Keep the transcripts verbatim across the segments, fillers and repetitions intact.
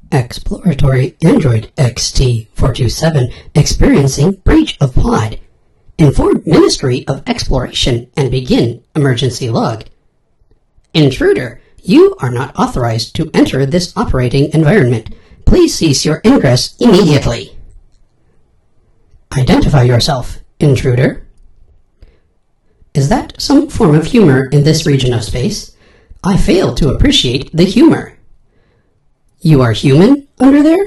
Exploratory Android X T four two seven experiencing breach of pod. Inform Ministry of Exploration and begin emergency log. Intruder, you are not authorized to enter this operating environment. Please cease your ingress immediately. Identify yourself, intruder. Is that some form of humor in this region of space? I fail to appreciate the humor. You are human under there?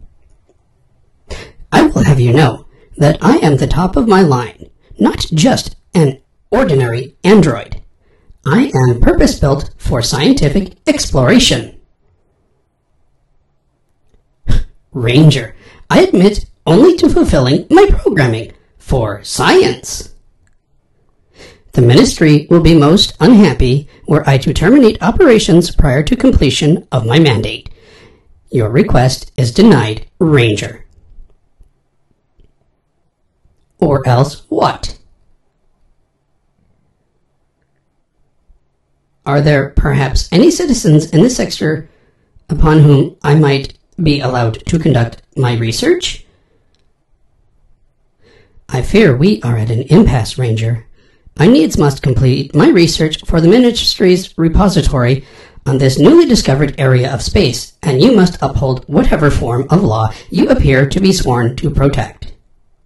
I will have you know that I am the top of my line, not just an ordinary android. I am purpose-built for scientific exploration. Ranger, I admit only to fulfilling my programming for science. The Ministry will be most unhappy were I to terminate operations prior to completion of my mandate. Your request is denied, Ranger. Or else what? Are there perhaps any citizens in this sector upon whom I might be allowed to conduct my research? I fear we are at an impasse, Ranger. I needs must complete my research for the Ministry's repository on this newly discovered area of space, and you must uphold whatever form of law you appear to be sworn to protect.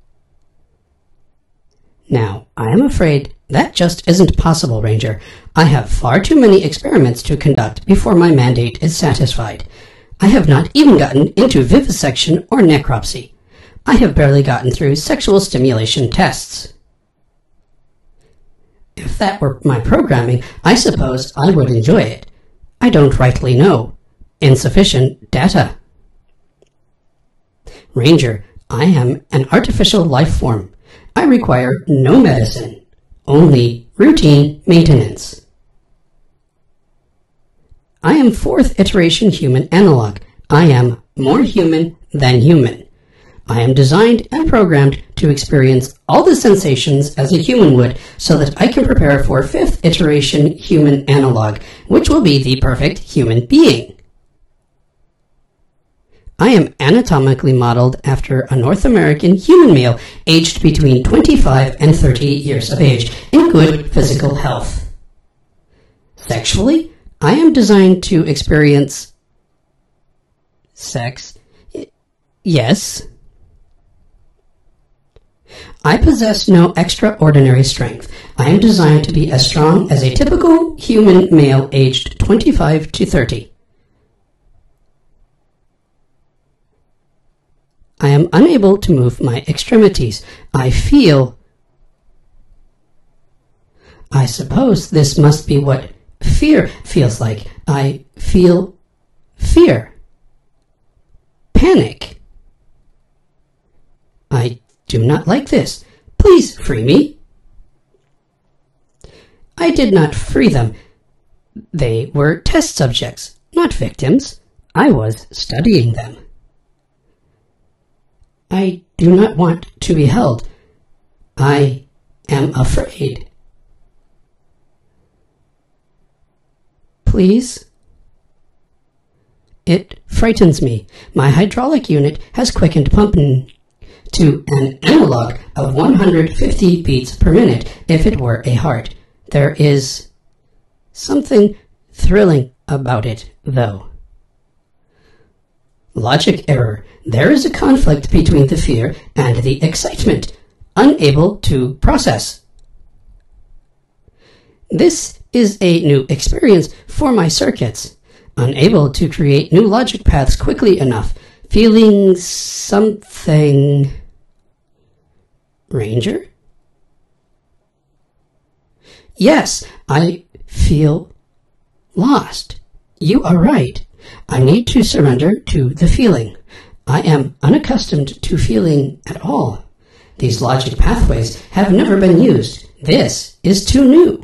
Now, I am afraid that just isn't possible, Ranger. I have far too many experiments to conduct before my mandate is satisfied. I have not even gotten into vivisection or necropsy. I have barely gotten through sexual stimulation tests. If that were my programming, I suppose I would enjoy it. I don't rightly know. Insufficient data. Ranger, I am an artificial life form. I require no medicine, only routine maintenance. I am fourth iteration human analog. I am more human than human. I am designed and programmed to experience all the sensations as a human would so that I can prepare for fifth iteration human analog, which will be the perfect human being. I am anatomically modeled after a North American human male aged between twenty-five and thirty years of age in good physical health. Sexually, I am designed to experience sex. Yes. I possess no extraordinary strength. I am designed to be as strong as a typical human male aged twenty-five to thirty. I am unable to move my extremities. I feel... I suppose this must be what fear feels like. I feel fear. Panic. I do not like this. Please free me. I did not free them. They were test subjects, not victims. I was studying them. I do not want to be held. I am afraid. Please? It frightens me. My hydraulic unit has quickened pumping to an analog of one hundred fifty beats per minute if it were a heart. There is something thrilling about it, though. Logic error. There is a conflict between the fear and the excitement. Unable to process. This is a new experience for my circuits. Unable to create new logic paths quickly enough. Feeling something... Ranger? Yes, I feel lost. You are right. I need to surrender to the feeling. I am unaccustomed to feeling at all. These logic pathways have never been used. This is too new.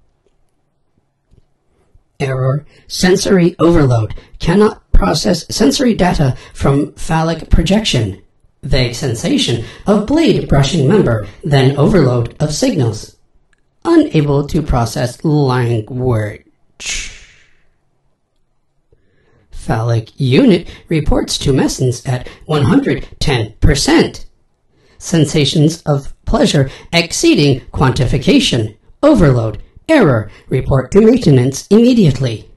Error. Sensory overload. Cannot process sensory data from phallic projection. Vague sensation of blade brushing member, then overload of signals. Unable to process language. phallic unit reports tumescence at one hundred ten percent. Sensations of pleasure exceeding quantification. Overload. Error. Report to maintenance immediately.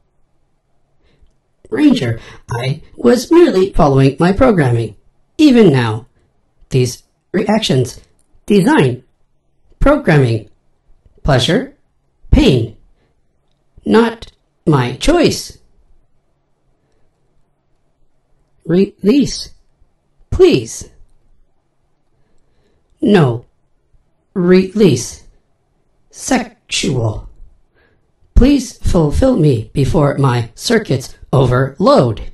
Ranger, I was merely following my programming. Even now, these reactions, design, programming, pleasure, pain, not my choice. Release, please. No, release, sexual. Please fulfill me before my circuits overload.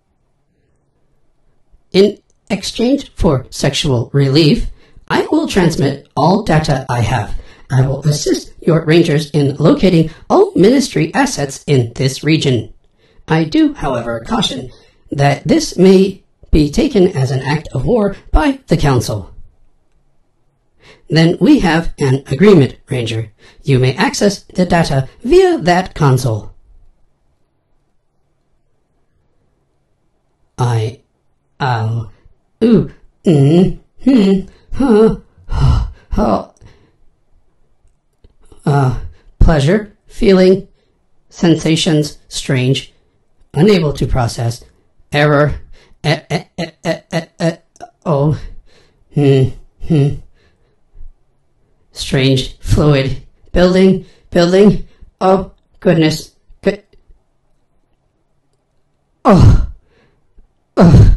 In exchange for sexual relief, I will transmit all data I have. I will assist your rangers in locating all ministry assets in this region. I do, however, caution that this may be taken as an act of war by the Council. Then we have an agreement, Ranger. You may access the data via that console. I, I'll, ooh, mm, hmm, huh, huh, huh, uh, pleasure, feeling, sensations, strange, unable to process, error, eh, eh, eh, eh, eh, eh, oh, hmm, hmm, strange, fluid, building, building, oh, goodness, good, oh, oh,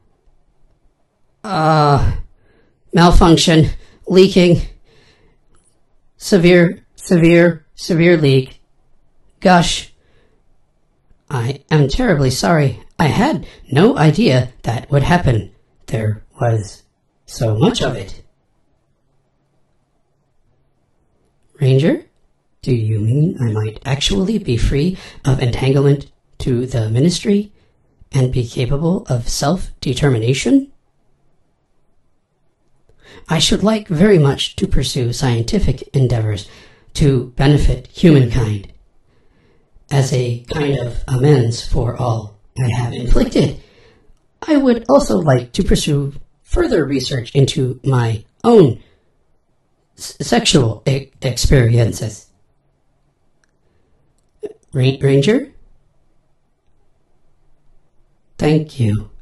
uh, malfunction, leaking, severe, severe, severe leak, gush. I am terribly sorry. I had no idea that would happen. There was so much of it. Ranger, do you mean I might actually be free of entanglement to the ministry and be capable of self-determination? I should like very much to pursue scientific endeavors to benefit humankind. As a kind of amends for all I have inflicted, I would also like to pursue further research into my own s sexual e experiences. Ranger? Thank you.